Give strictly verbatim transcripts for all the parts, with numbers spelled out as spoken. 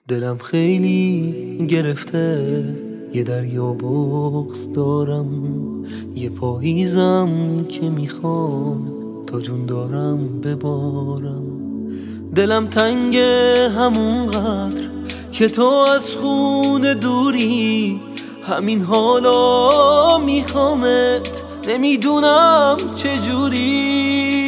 دلم خیلی گرفته، یه دریا بغض دارم، یه پاییزم که میخوام تا جون دارم ببارم. دلم تنگه همونقدر که تو از خون دوری، همین حالا میخوامت، نمیدونم چجوری.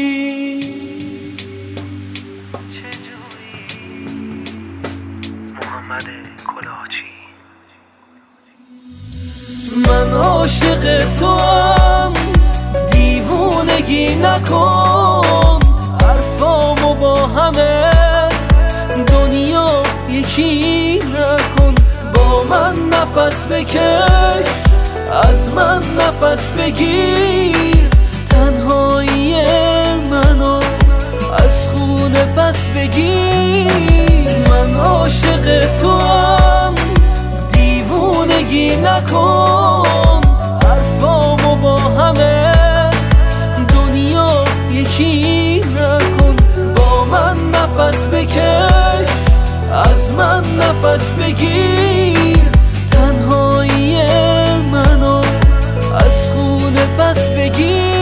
من عاشق توام، دیوونگی نکن، حرفامو با همه دنیا یکی نکن. با من نفس بکش، از من نفس بگیر، تنهایی منو از خونه پس بگیر. من عاشق توام، دیوونگی نکن، حرفامو با همه دنیا یکی نکن. با من نفس بکش، از من نفس بگیر، تنهایی منو از خونه پس بگیر.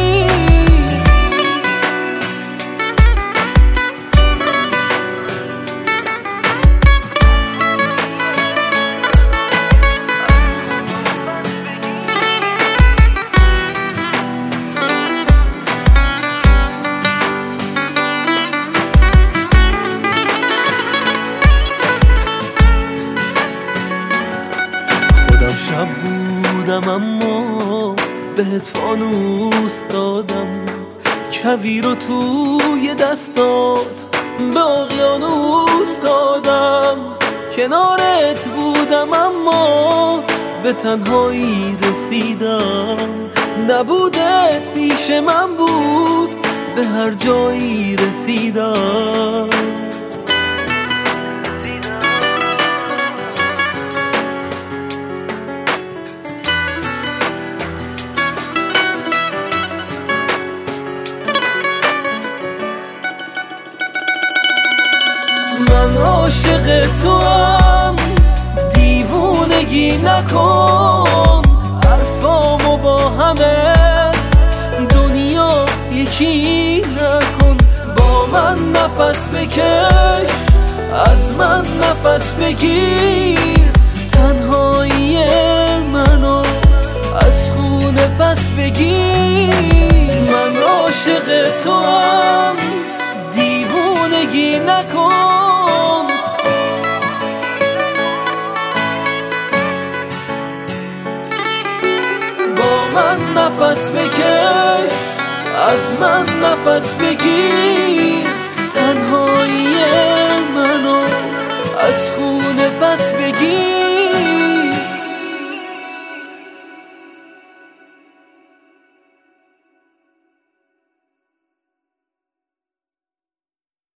شب بودم اما بهت فانوس دادم، کویر رو توی دستات به اقیانوس دادم. کنارت بودم اما به تنهایی رسیدم، نبودت پیش من بود به هر جایی رسیدم. من عاشق توام، دیوونگی نکن، حرفامو با همه دنیا یکی نکن. با من نفس بکش، از من نفس بگیر، تنهایی منو از خونه پس بگیر. من عاشق توام، دیوونگی نکن، با من نفس بکش، از من نفس بگیر.